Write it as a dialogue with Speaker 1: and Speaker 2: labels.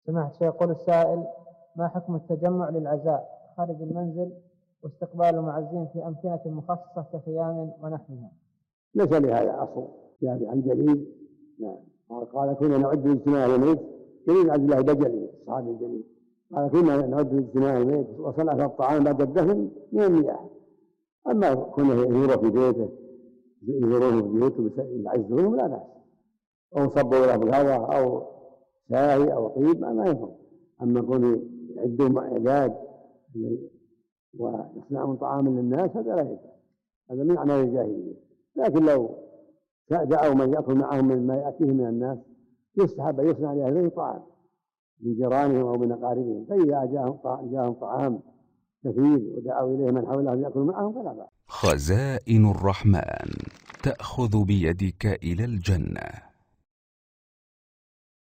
Speaker 1: سماحة الشيخ، يقول السائل: ما حكم التجمع للعزاء خارج المنزل واستقبال المعزين في أمكنة مخصصة كخيام ونحوها؟
Speaker 2: ليس لهذا أصل يعني عن جليل. نعم. قال كنا نعد لاجتماع الميت، جليل عبد الله بجلي الصحابي الجليل قال كنا نعد لاجتماع الميت وصنع الطعام بعد الدفن من المياه. أما كونه يزوره في بيته يزوروه في بيوته يعزونه لا بأس، أو صبوا له بالهواء أو شاي أو طيب ما يفهم. أما كونه يعدوا إعداد ويصنعون طعاما للناس هذا لا يجوز، هذا من أعمال الجاهلية. لكن لو دعوا من يأكل معهم مما يأتيه من الناس يستحب أن يصنع لأهله طعام من جيرانهم أو من أقاربهم، فإذا جاءهم طعام كثير ودعوا إليه من حولهم يأكل معهم فلا بأس.
Speaker 3: خزائن الرحمن تأخذ بيدك إلى الجنة.